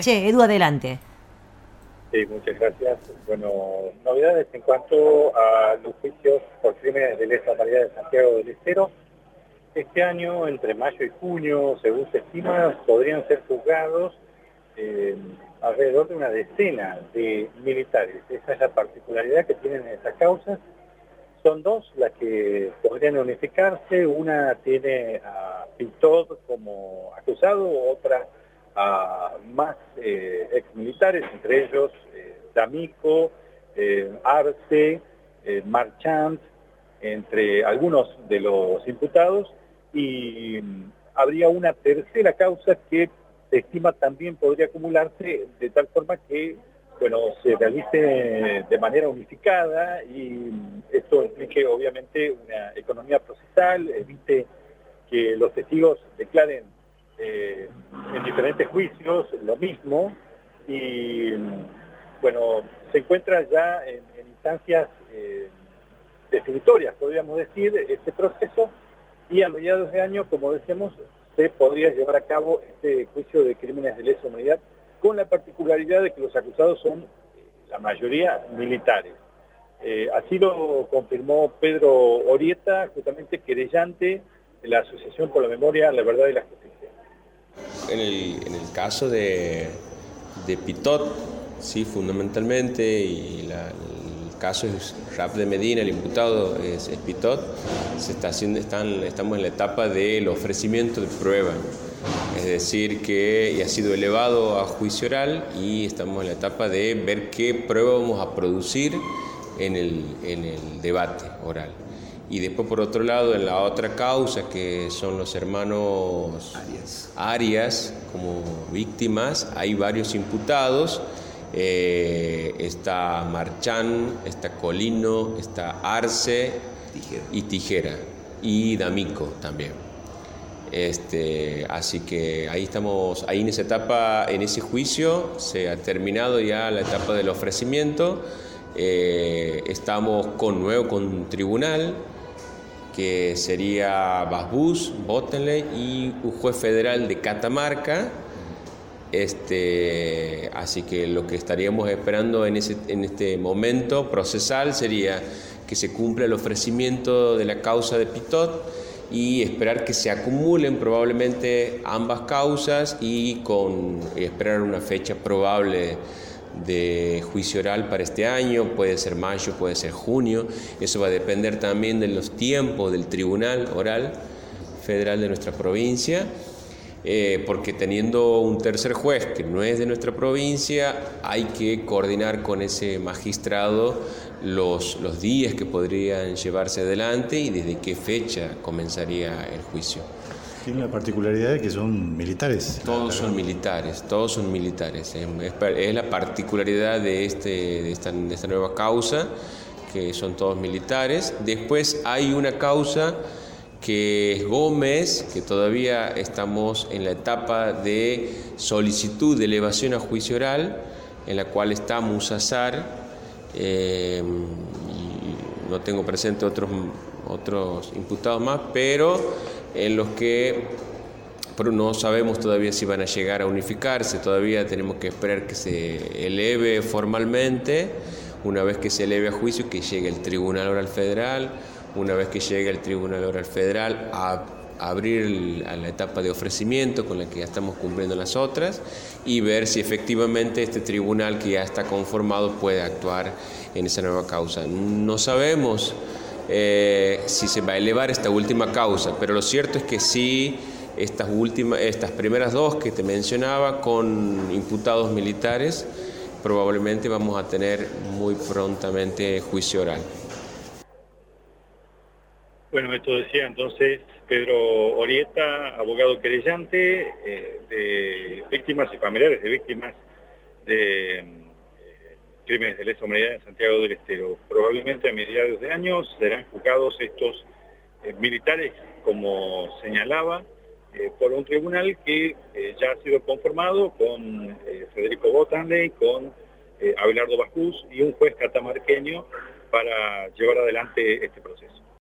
Edu, adelante. Sí, muchas gracias. Bueno, novedades en cuanto a los juicios por crímenes de lesa humanidad de Santiago del Estero. Este año, entre mayo y junio, según se estima, podrían ser juzgados alrededor de una decena de militares. Esa es la particularidad que tienen estas causas. Son dos las que podrían unificarse. Una tiene a Pitot como acusado, otra a más exmilitares, entre ellos D'Amico, Arce, Marchand, entre algunos de los imputados, y habría una tercera causa que se estima también podría acumularse de tal forma que se realice de manera unificada y esto implique obviamente una economía procesal, evite que los testigos declaren en diferentes juicios lo mismo y se encuentra ya en instancias definitorias, podríamos decir, este proceso y a mediados de año, como decíamos, se podría llevar a cabo este juicio de crímenes de lesa humanidad con la particularidad de que los acusados son la mayoría militares. Así lo confirmó Pedro Orieta, justamente querellante de la Asociación por la Memoria, la Verdad y la Justicia. En el caso de Pitot, sí, fundamentalmente, y el caso es Rapp de Medina, el imputado es Pitot, estamos en la etapa del ofrecimiento de prueba. Es decir, que ya ha sido elevado a juicio oral y estamos en la etapa de ver qué prueba vamos a producir en el debate oral. Y después, por otro lado, en la otra causa, que son los hermanos Arias como víctimas, hay varios imputados. Está Marchand, está Colino, está Arce y Tijera, y D'Amico también. Así que ahí estamos, ahí en esa etapa, en ese juicio, se ha terminado ya la etapa del ofrecimiento. Estamos con tribunal, que sería Basbús, Bottenley y un juez federal de Catamarca. Así que lo que estaríamos esperando en este momento procesal sería que se cumpla el ofrecimiento de la causa de Pitot y esperar que se acumulen probablemente ambas causas y esperar una fecha probable de juicio oral para este año. Puede ser mayo, puede ser junio. Eso va a depender también de los tiempos del Tribunal Oral Federal de nuestra provincia. Porque teniendo un tercer juez que no es de nuestra provincia, hay que coordinar con ese magistrado los días que podrían llevarse adelante y desde qué fecha comenzaría el juicio. Tiene la particularidad de que son militares. Todos son militares. Es la particularidad de esta nueva causa, que son todos militares. Después hay una causa que es Gómez, que todavía estamos en la etapa de solicitud de elevación a juicio oral, en la cual está Musazar, y no tengo presente otros imputados más, pero en los que no sabemos todavía si van a llegar a unificarse. Todavía tenemos que esperar que se eleve formalmente. Una vez que se eleve a juicio, que llegue el Tribunal Oral Federal. Una vez que llegue el Tribunal Oral Federal, a abrir a la etapa de ofrecimiento con la que ya estamos cumpliendo las otras y ver si efectivamente este tribunal que ya está conformado puede actuar en esa nueva causa. No sabemos si se va a elevar esta última causa, pero lo cierto es que sí, estas primeras dos que te mencionaba con imputados militares, probablemente vamos a tener muy prontamente juicio oral. Bueno, esto decía entonces Pedro Orieta, abogado querellante de víctimas y familiares de víctimas de crímenes de lesa humanidad en Santiago del Estero. Probablemente a mediados de año serán juzgados estos militares, como señalaba, por un tribunal que ya ha sido conformado con Federico Bottanley, con Abelardo Basbús y un juez catamarqueño para llevar adelante este proceso.